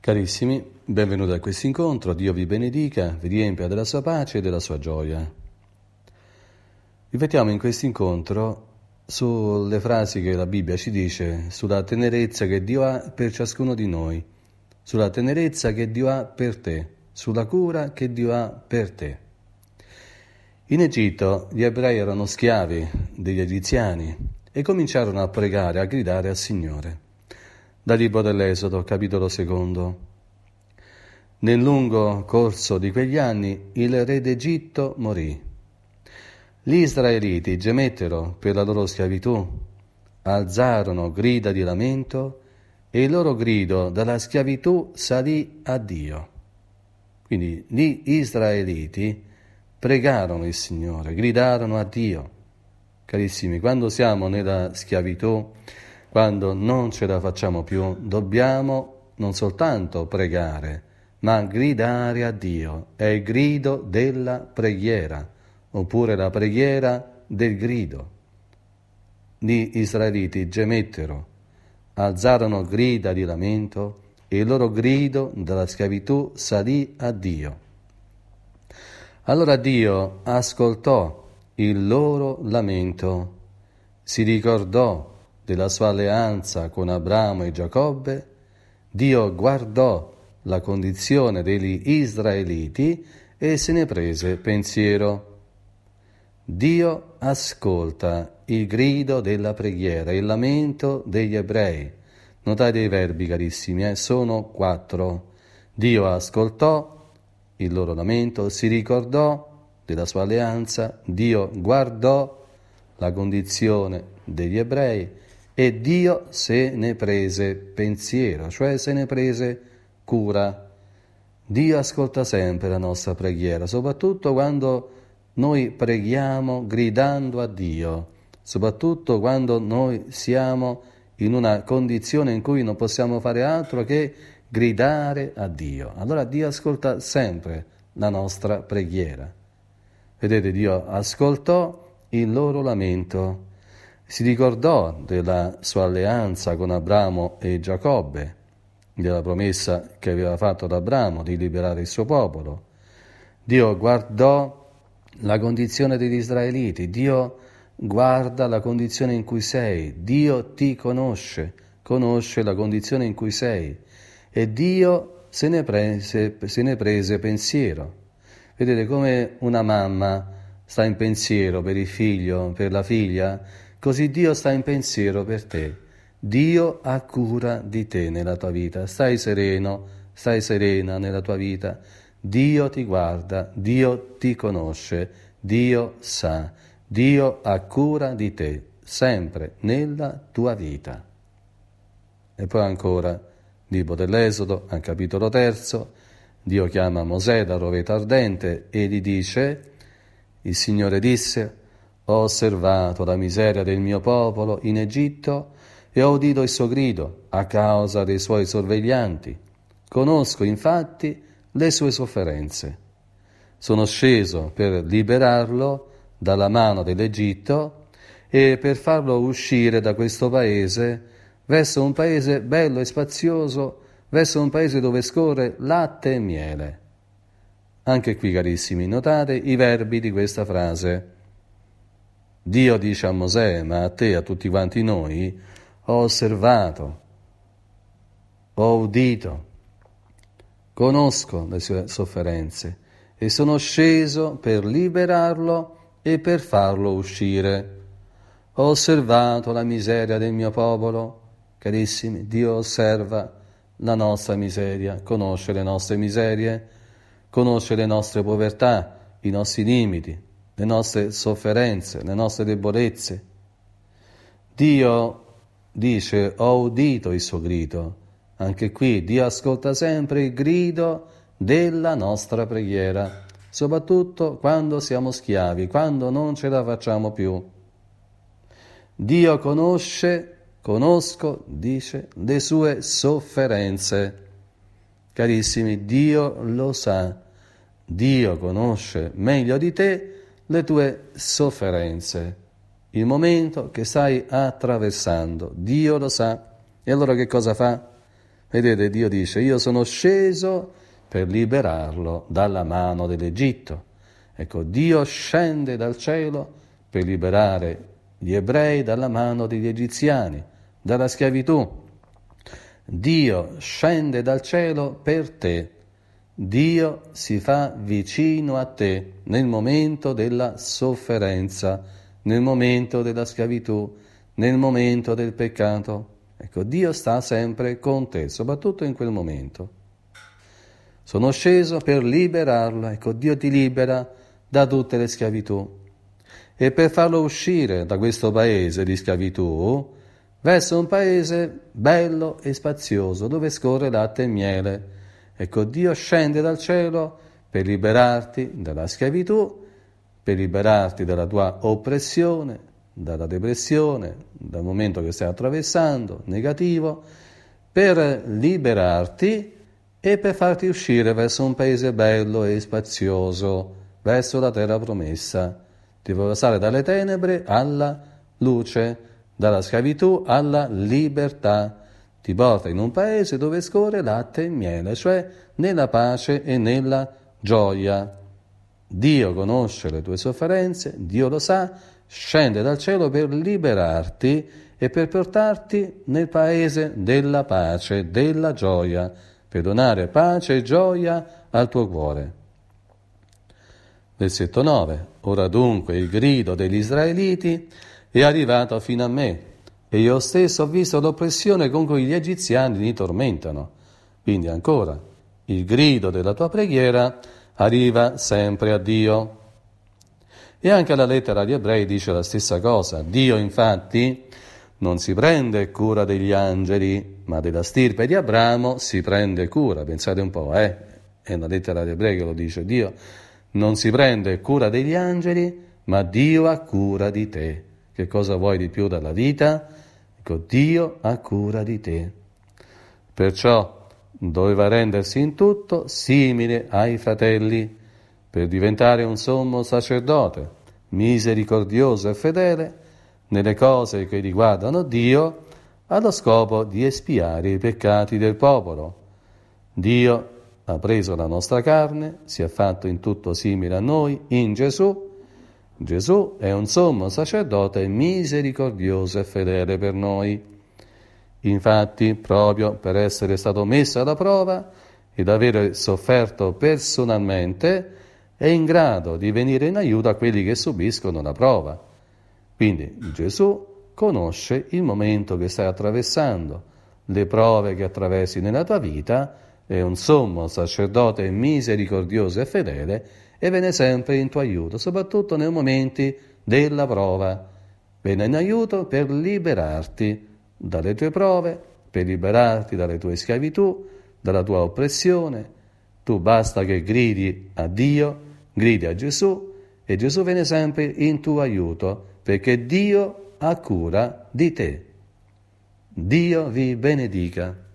Carissimi, benvenuti a questo incontro, Dio vi benedica, vi riempia della sua pace e della sua gioia. Riflettiamo in questo incontro sulle frasi che la Bibbia ci dice, sulla tenerezza che Dio ha per ciascuno di noi, sulla tenerezza che Dio ha per te, sulla cura che Dio ha per te. In Egitto gli ebrei erano schiavi degli egiziani e cominciarono a pregare, a gridare al Signore. Dal libro dell'Esodo, capitolo 2. Nel lungo corso di quegli anni il re d'Egitto morì. Gli israeliti gemettero per la loro schiavitù, alzarono grida di lamento e il loro grido dalla schiavitù salì a Dio. Quindi gli israeliti pregarono il Signore, gridarono a Dio. Carissimi, quando siamo nella schiavitù, quando non ce la facciamo più, dobbiamo non soltanto pregare, ma gridare a Dio. È il grido della preghiera, oppure la preghiera del grido. Gli israeliti gemettero, alzarono grida di lamento e il loro grido dalla schiavitù salì a Dio. Allora Dio ascoltò il loro lamento, si ricordò della sua alleanza con Abramo e Giacobbe. Dio guardò la condizione degli israeliti e se ne prese pensiero. Dio ascolta il grido della preghiera, il lamento degli ebrei. Notate i verbi, carissimi, sono 4. Dio ascoltò il loro lamento, si ricordò della sua alleanza, Dio guardò la condizione degli ebrei e Dio se ne prese pensiero, cioè se ne prese cura. Dio ascolta sempre la nostra preghiera, soprattutto quando noi preghiamo gridando a Dio, soprattutto quando noi siamo in una condizione in cui non possiamo fare altro che gridare a Dio. Allora Dio ascolta sempre la nostra preghiera. Vedete, Dio ascoltò il loro lamento, si ricordò della sua alleanza con Abramo e Giacobbe, della promessa che aveva fatto ad Abramo di liberare il suo popolo. Dio guardò la condizione degli israeliti, Dio guarda la condizione in cui sei, Dio ti conosce la condizione in cui sei e Dio se ne prese pensiero. Vedete come una mamma sta in pensiero per il figlio, per la figlia, così Dio sta in pensiero per te. Dio ha cura di te nella tua vita. Stai sereno, stai serena nella tua vita. Dio ti guarda, Dio ti conosce, Dio sa, Dio ha cura di te, sempre nella tua vita. E poi ancora, libro dell'Esodo, al capitolo 3, Dio chiama Mosè dal roveto ardente e gli dice: il Signore disse: ho osservato la miseria del mio popolo in Egitto e ho udito il suo grido a causa dei suoi sorveglianti. Conosco infatti le sue sofferenze. Sono sceso per liberarlo dalla mano dell'Egitto e per farlo uscire da questo paese verso un paese bello e spazioso, verso un paese dove scorre latte e miele. Anche qui, carissimi, notate i verbi di questa frase. Dio dice a Mosè, ma a te, a tutti quanti noi, ho osservato, ho udito, conosco le sue sofferenze e sono sceso per liberarlo e per farlo uscire. Ho osservato la miseria del mio popolo. Carissimi, Dio osserva la nostra miseria, conosce le nostre miserie, conosce le nostre povertà, i nostri limiti, le nostre sofferenze, le nostre debolezze. Dio dice: ho udito il suo grido. Anche qui Dio ascolta sempre il grido della nostra preghiera, soprattutto quando siamo schiavi, quando non ce la facciamo più. Dio conosco, dice, le sue sofferenze. Carissimi, Dio lo sa, Dio conosce meglio di te le tue sofferenze, il momento che stai attraversando, Dio lo sa. E allora che cosa fa? Vedete, Dio dice, io sono sceso per liberarlo dalla mano dell'Egitto. Ecco, Dio scende dal cielo per liberare gli ebrei dalla mano degli egiziani, dalla schiavitù. Dio scende dal cielo per te. Dio si fa vicino a te nel momento della sofferenza, nel momento della schiavitù, nel momento del peccato. Ecco, Dio sta sempre con te, soprattutto in quel momento. Sono sceso per liberarlo, ecco, Dio ti libera da tutte le schiavitù. E per farlo uscire da questo paese di schiavitù verso un paese bello e spazioso, dove scorre latte e miele. Ecco, Dio scende dal cielo per liberarti dalla schiavitù, per liberarti dalla tua oppressione, dalla depressione, dal momento che stai attraversando, negativo, per liberarti e per farti uscire verso un paese bello e spazioso, verso la terra promessa. Ti vuoi passare dalle tenebre alla luce, dalla schiavitù alla libertà. Ti porta in un paese dove scorre latte e miele, cioè nella pace e nella gioia. Dio conosce le tue sofferenze, Dio lo sa, scende dal cielo per liberarti e per portarti nel paese della pace, della gioia, per donare pace e gioia al tuo cuore. Versetto 9. Ora dunque il grido degli israeliti è arrivato fino a me, e io stesso ho visto l'oppressione con cui gli egiziani li tormentano. Quindi ancora, il grido della tua preghiera arriva sempre a Dio. E anche la lettera agli ebrei dice la stessa cosa. Dio infatti non si prende cura degli angeli, ma della stirpe di Abramo si prende cura. Pensate un po', è la lettera agli ebrei che lo dice. Dio non si prende cura degli angeli, ma Dio ha cura di te. Che cosa vuoi di più dalla vita? Ecco, Dio ha cura di te. Perciò doveva rendersi in tutto simile ai fratelli, per diventare un sommo sacerdote, misericordioso e fedele, nelle cose che riguardano Dio, allo scopo di espiare i peccati del popolo. Dio ha preso la nostra carne, si è fatto in tutto simile a noi, in Gesù. Gesù è un sommo sacerdote misericordioso e fedele per noi. Infatti, proprio per essere stato messo alla prova ed avere sofferto personalmente, è in grado di venire in aiuto a quelli che subiscono la prova. Quindi Gesù conosce il momento che stai attraversando, le prove che attraversi nella tua vita, è un sommo sacerdote misericordioso e fedele e viene sempre in tuo aiuto, soprattutto nei momenti della prova. Viene in aiuto per liberarti dalle tue prove, per liberarti dalle tue schiavitù, dalla tua oppressione. Tu basta che gridi a Dio, gridi a Gesù e Gesù viene sempre in tuo aiuto perché Dio ha cura di te. Dio vi benedica.